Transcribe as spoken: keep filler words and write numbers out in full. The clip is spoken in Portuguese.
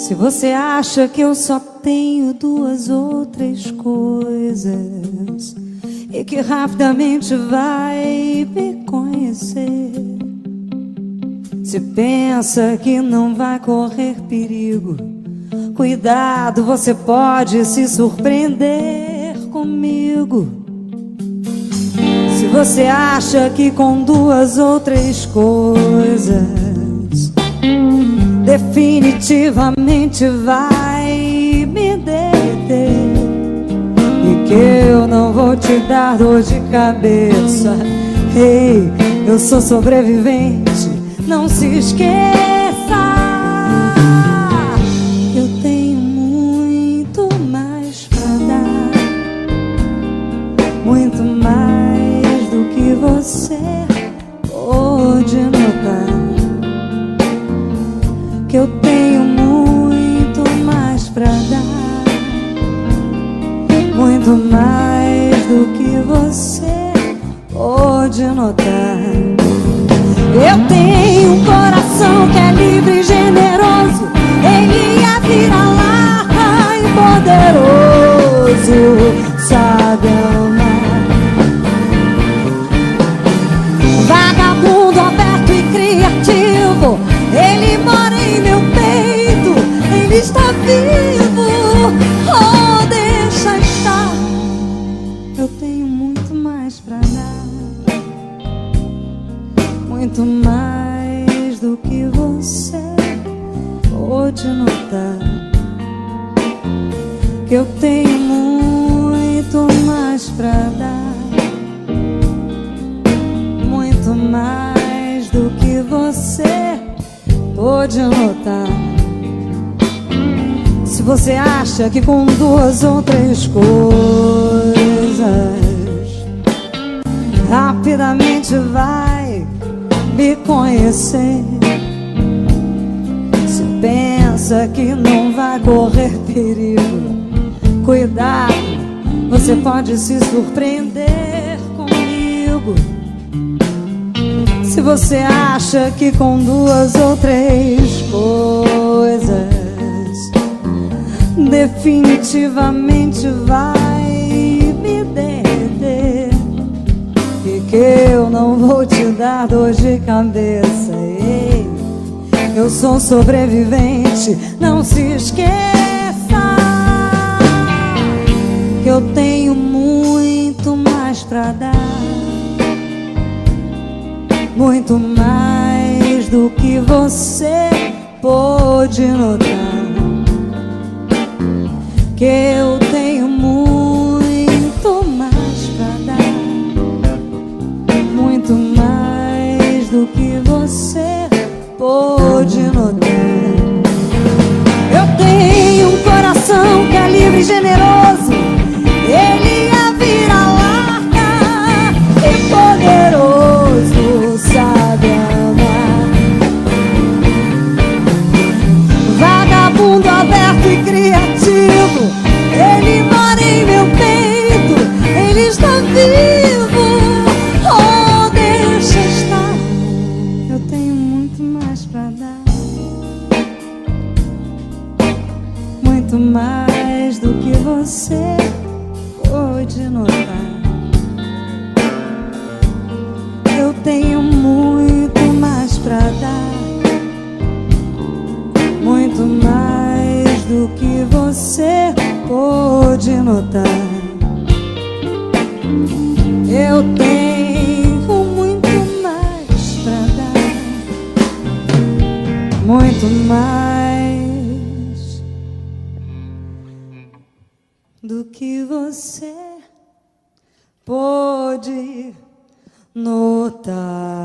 Se você acha que eu só tenho duas ou três coisas e que rapidamente vai me conhecer, se pensa que não vai correr perigo, cuidado, você pode se surpreender comigo. Se você acha que com duas ou três coisas definitivamente vai me deter e que eu não vou te dar dor de cabeça, ei, hey, eu sou sobrevivente, não se esqueça. Eu tenho muito mais pra dar, muito mais do que você pode notar. Que eu tenho muito mais pra dar, muito mais do que você pode notar. Eu tenho um coração que é livre e generoso, ele é vira-lata e poderoso, sabe amar. Vagabundo aberto e criativo, ele mora em meu peito, ele está vivo, oh, deixa estar. Eu tenho muito mais pra dar, muito mais do que você pode notar. Que eu tenho muito mais pra dar, muito mais do que você pode notar. Se você acha que com duas ou três coisas rapidamente vai me conhecer, se pensa que não vai correr perigo, cuidado, você pode se surpreender comigo. Se você acha que com duas ou três coisas definitivamente vai me deter e que eu não vou te dar dor de cabeça, ei, eu sou sobrevivente, não se esqueça. Que eu tenho muito mais pra dar, muito mais do que você pode notar. Que eu tenho muito mais pra dar, muito mais do que você pode notar. Eu tenho um coração que é livre e generoso, ele é vira-lata e poderoso, sabe amar. Vagabundo aberto e criativo, ele mora em meu peito, ele está vivo, oh, deixa estar. Eu tenho muito mais pra dar, muito mais do que você pode notar. Eu tenho muito mais pra dar, muito mais do que você pode notar. Eu tenho muito mais pra dar, muito mais do que você pode notar.